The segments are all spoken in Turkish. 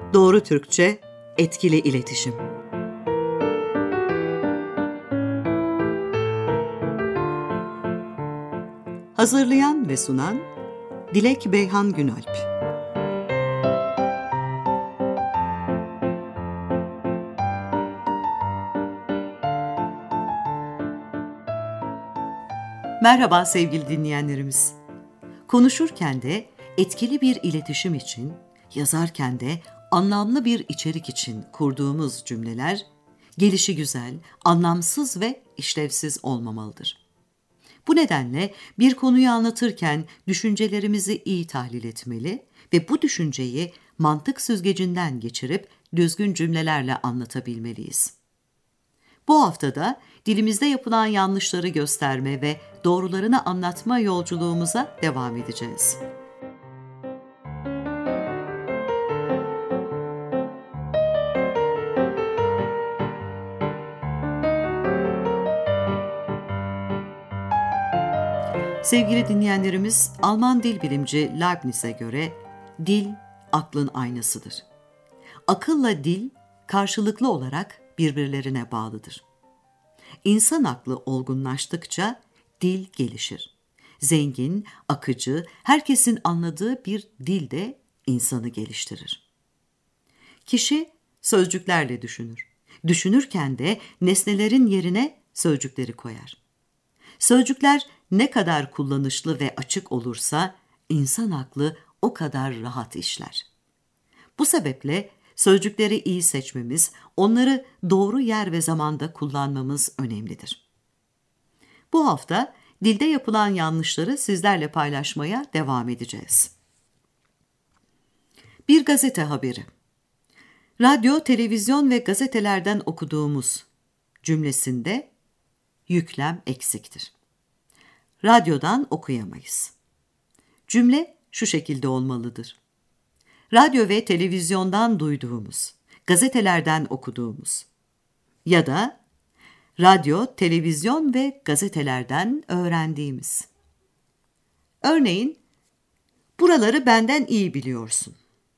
Doğru Türkçe, etkili iletişim. Hazırlayan ve sunan Dilek Beyhan Günalp. Merhaba sevgili dinleyenlerimiz. Konuşurken de etkili bir iletişim için, yazarken de anlamlı bir içerik için kurduğumuz cümleler, gelişigüzel, anlamsız ve işlevsiz olmamalıdır. Bu nedenle bir konuyu anlatırken düşüncelerimizi iyi tahlil etmeli ve bu düşünceyi mantık süzgecinden geçirip düzgün cümlelerle anlatabilmeliyiz. Bu haftada dilimizde yapılan yanlışları gösterme ve doğrularını anlatma yolculuğumuza devam edeceğiz. Sevgili dinleyenlerimiz, Alman dil bilimci Leibniz'e göre dil aklın aynasıdır. Akılla dil karşılıklı olarak birbirlerine bağlıdır. İnsan aklı olgunlaştıkça dil gelişir. Zengin, akıcı, herkesin anladığı bir dil de insanı geliştirir. Kişi sözcüklerle düşünür. Düşünürken de nesnelerin yerine sözcükleri koyar. Sözcükler ne kadar kullanışlı ve açık olursa insan aklı o kadar rahat işler. Bu sebeple sözcükleri iyi seçmemiz, onları doğru yer ve zamanda kullanmamız önemlidir. Bu hafta dilde yapılan yanlışları sizlerle paylaşmaya devam edeceğiz. Bir gazete haberi. Radyo, televizyon ve gazetelerden okuduğumuz cümlesinde yüklem eksiktir. Radyodan okuyamayız. Cümle şu şekilde olmalıdır. Radyo ve televizyondan duyduğumuz, gazetelerden okuduğumuz ya da radyo, televizyon ve gazetelerden öğrendiğimiz. Örneğin, buraları benden iyi biliyorsun.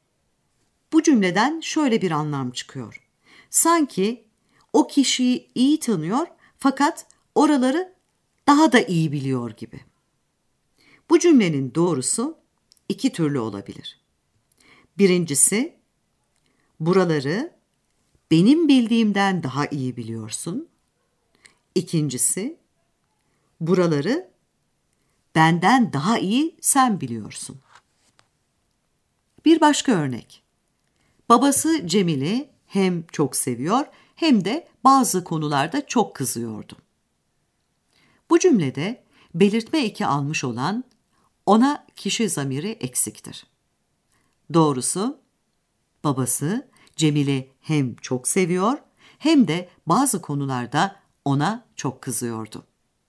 Bu cümleden şöyle bir anlam çıkıyor. Sanki o kişiyi iyi tanıyor fakat oraları daha da iyi biliyor gibi. Bu cümlenin doğrusu iki türlü olabilir. Birincisi, buraları benim bildiğimden daha iyi biliyorsun. İkincisi, buraları benden daha iyi sen biliyorsun. Bir başka örnek. Babası Cemil'i hem çok seviyor hem de bazı konularda çok kızıyordu. Bu cümlede belirtme eki almış olan ona kişi zamiri eksiktir. Doğrusu, babası Cemil'i hem çok seviyor hem de bazı konularda ona çok kızıyordu.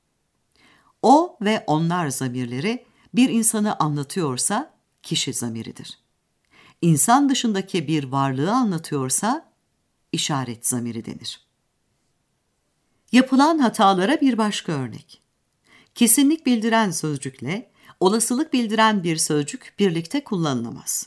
O ve onlar zamirleri bir insanı anlatıyorsa kişi zamiridir. İnsan dışındaki bir varlığı anlatıyorsa işaret zamiri denir. Yapılan hatalara bir başka örnek. Kesinlik bildiren sözcükle olasılık bildiren bir sözcük birlikte kullanılamaz.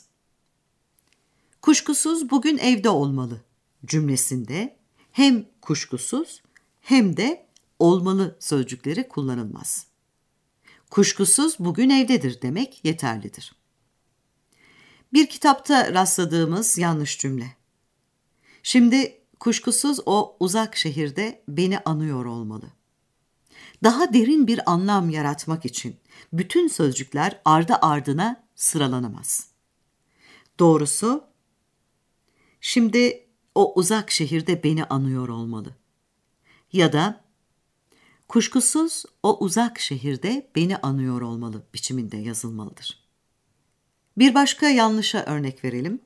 Kuşkusuz bugün evde olmalı cümlesinde hem kuşkusuz hem de olmalı sözcükleri kullanılmaz. Kuşkusuz bugün evdedir demek yeterlidir. Bir kitapta rastladığımız yanlış cümle. Şimdi kuşkusuz o uzak şehirde beni anıyor olmalı. Daha derin bir anlam yaratmak için bütün sözcükler ardı ardına sıralanamaz. Doğrusu, şimdi o uzak şehirde beni anıyor olmalı. Ya da kuşkusuz o uzak şehirde beni anıyor olmalı biçiminde yazılmalıdır. Bir başka yanlışa örnek verelim.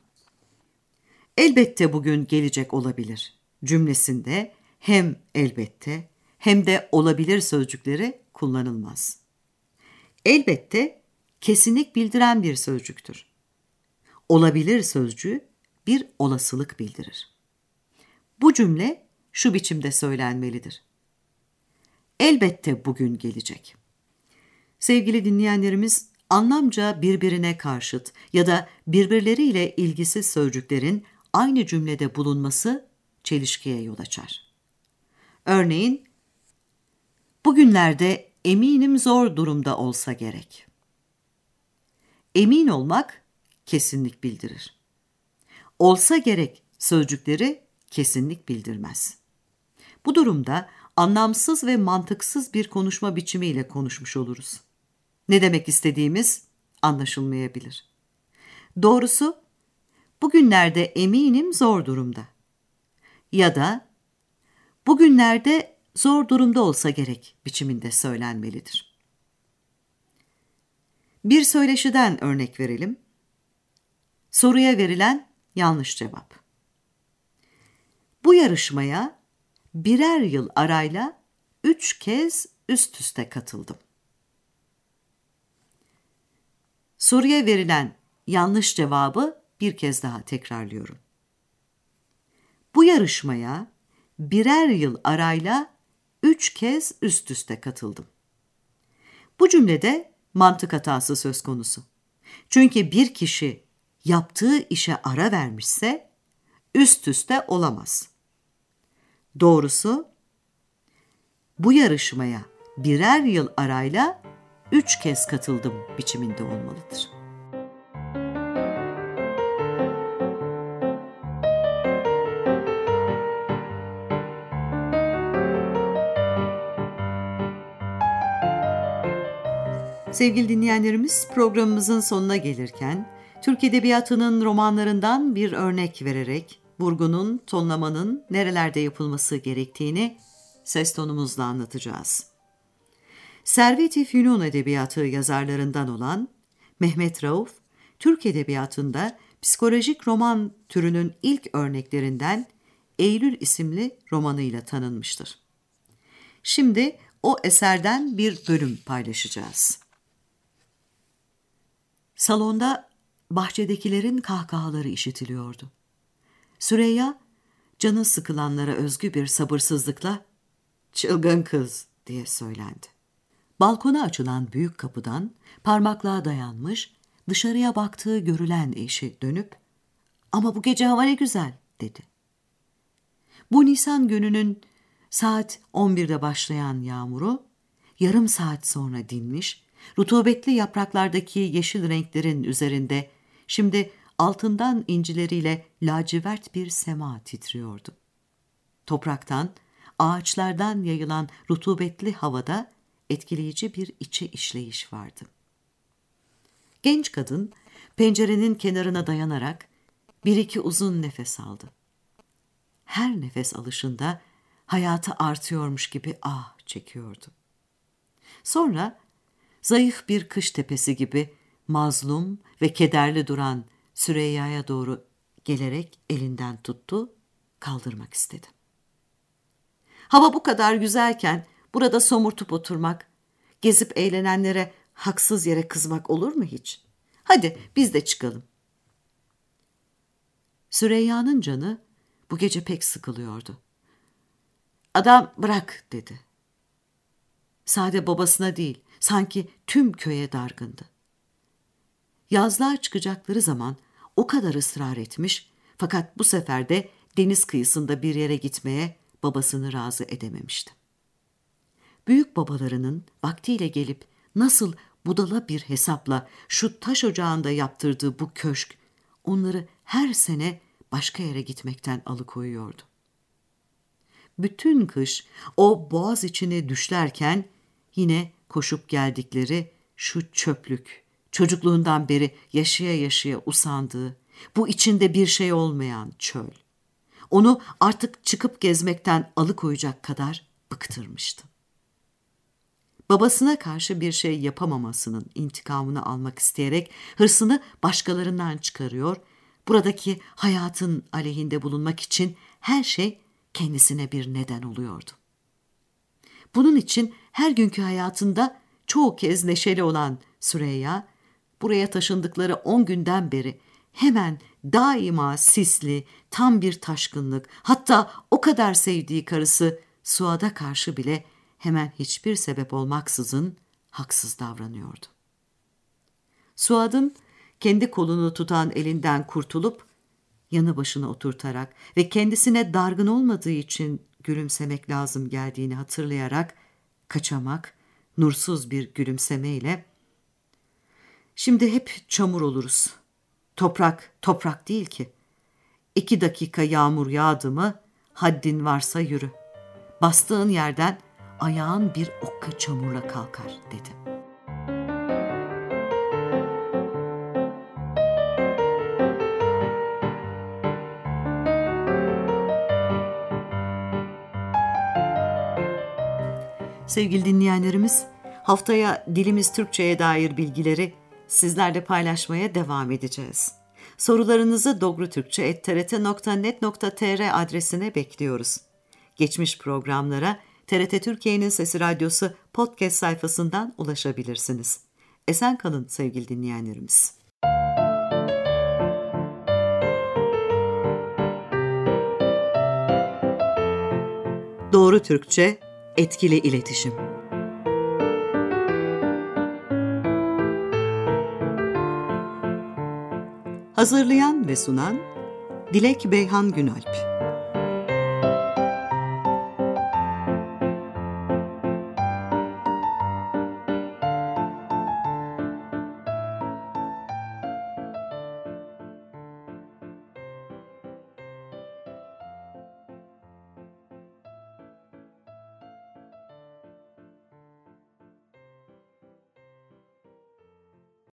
Elbette bugün gelecek olabilir cümlesinde hem elbette hem de olabilir sözcükleri kullanılmaz. Elbette kesinlik bildiren bir sözcüktür. Olabilir sözcüğü bir olasılık bildirir. Bu cümle şu biçimde söylenmelidir. Elbette bugün gelecek. Sevgili dinleyenlerimiz, anlamca birbirine karşıt ya da birbirleriyle ilgisiz sözcüklerin aynı cümlede bulunması çelişkiye yol açar. Örneğin, bugünlerde eminim zor durumda olsa gerek. Emin olmak kesinlik bildirir. Olsa gerek sözcükleri kesinlik bildirmez. Bu durumda anlamsız ve mantıksız bir konuşma biçimiyle konuşmuş oluruz. Ne demek istediğimiz anlaşılmayabilir. Doğrusu, bugünlerde eminim zor durumda. Ya da bugünlerde zor durumda olsa gerek biçiminde söylenmelidir. Bir söyleşiden örnek verelim. Soruya verilen yanlış cevap. Bu yarışmaya birer yıl arayla 3 kez üst üste katıldım. Soruya verilen yanlış cevabı bir kez daha tekrarlıyorum. Bu yarışmaya birer yıl arayla 3 kez üst üste katıldım. Bu cümlede mantık hatası söz konusu. Çünkü bir kişi yaptığı işe ara vermişse üst üste olamaz. Doğrusu, bu yarışmaya birer yıl arayla 3 kez katıldım biçiminde olmalıdır. Sevgili dinleyenlerimiz, programımızın sonuna gelirken Türk Edebiyatı'nın romanlarından bir örnek vererek vurgunun, tonlamanın nerelerde yapılması gerektiğini ses tonumuzla anlatacağız. Servet-i Fünun Edebiyatı yazarlarından olan Mehmet Rauf, Türk Edebiyatı'nda psikolojik roman türünün ilk örneklerinden Eylül isimli romanıyla tanınmıştır. Şimdi o eserden bir bölüm paylaşacağız. Salonda bahçedekilerin kahkahaları işitiliyordu. Süreyya, canı sıkılanlara özgü bir sabırsızlıkla "Çılgın kız" diye söylendi. Balkona açılan büyük kapıdan parmaklığa dayanmış, dışarıya baktığı görülen eşi dönüp "Ama bu gece hava ne güzel" dedi. Bu Nisan gününün saat 11'de başlayan yağmuru yarım saat sonra dinmiş, rutubetli yapraklardaki yeşil renklerin üzerinde şimdi altından incileriyle lacivert bir sema titriyordu. Topraktan, ağaçlardan yayılan rutubetli havada etkileyici bir içe işleyiş vardı. Genç kadın pencerenin kenarına dayanarak bir iki uzun nefes aldı. Her nefes alışında hayatı artıyormuş gibi ah çekiyordu. Sonra zayıf bir kış tepesi gibi mazlum ve kederli duran Süreyya'ya doğru gelerek elinden tuttu, kaldırmak istedi. Hava bu kadar güzelken burada somurtup oturmak, gezip eğlenenlere haksız yere kızmak olur mu hiç? Hadi biz de çıkalım. Süreyya'nın canı bu gece pek sıkılıyordu. Adam bırak dedi. Sade babasına değil, sanki tüm köye dargındı. Yazlığa çıkacakları zaman o kadar ısrar etmiş, fakat bu sefer de deniz kıyısında bir yere gitmeye babasını razı edememişti. Büyük babalarının vaktiyle gelip nasıl budala bir hesapla şu taş ocağında yaptırdığı bu köşk, onları her sene başka yere gitmekten alıkoyuyordu. Bütün kış o boğaz içine düşlerken yine koşup geldikleri şu çöplük, çocukluğundan beri yaşaya yaşaya usandığı, bu içinde bir şey olmayan çöl, onu artık çıkıp gezmekten alıkoyacak kadar bıktırmıştı. Babasına karşı bir şey yapamamasının intikamını almak isteyerek hırsını başkalarından çıkarıyor, buradaki hayatın aleyhinde bulunmak için her şey kendisine bir neden oluyordu. Bunun için her günkü hayatında çoğu kez neşeli olan Süreyya, buraya taşındıkları 10 günden beri hemen daima sisli, tam bir taşkınlık, hatta o kadar sevdiği karısı Suad'a karşı bile hemen hiçbir sebep olmaksızın haksız davranıyordu. Suad'ın kendi kolunu tutan elinden kurtulup yanı başına oturtarak ve kendisine dargın olmadığı için gülümsemek lazım geldiğini hatırlayarak kaçamak, nursuz bir gülümsemeyle "Şimdi hep çamur oluruz. Toprak, toprak değil ki. 2 dakika yağmur yağdı mı haddin varsa yürü. Bastığın yerden ayağın bir okka çamurla kalkar" dedi. Sevgili dinleyenlerimiz, haftaya dilimiz Türkçe'ye dair bilgileri sizlerle paylaşmaya devam edeceğiz. Sorularınızı dogrutürkçe@trt.net.tr adresine bekliyoruz. Geçmiş programlara TRT Türkiye'nin Sesi Radyosu podcast sayfasından ulaşabilirsiniz. Esen kalın sevgili dinleyenlerimiz. Doğru Türkçe, etkili iletişim. Hazırlayan ve sunan Dilek Beyhan Günalp.